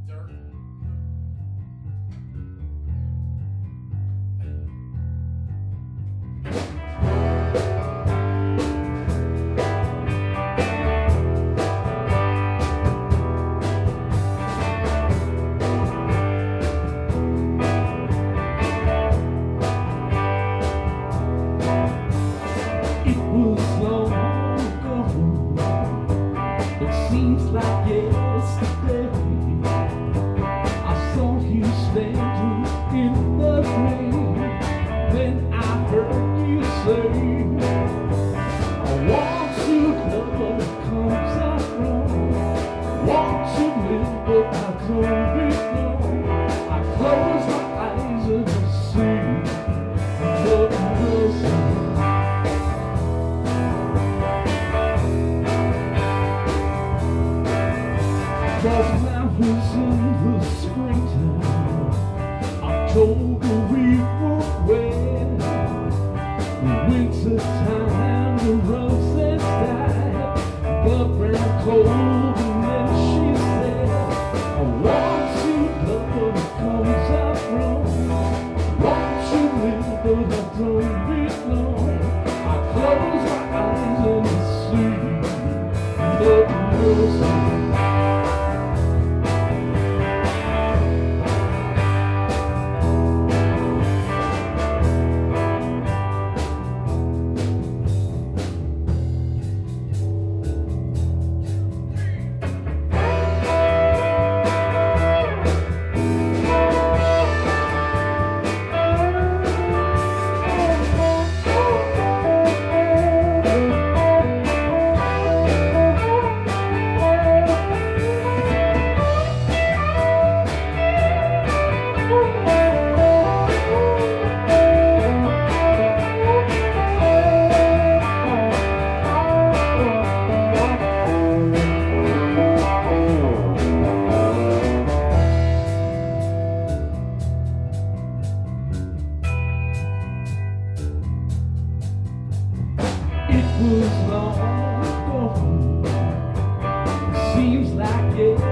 Dirt. It was long ago. It seems like yesterday. I saw you standing in the rain. Then I heard you say, I want to love what comes out wrong. Want to live but I don't belong. I close my eyes and I see what was. Cause now was in the springtime, October we were wet. Winter time the roses died, but ran cold and then she said, I want to love but it comes out wrong. Want to live but I don't belong. I close my eyes and I see the roses. It was long ago. Seems like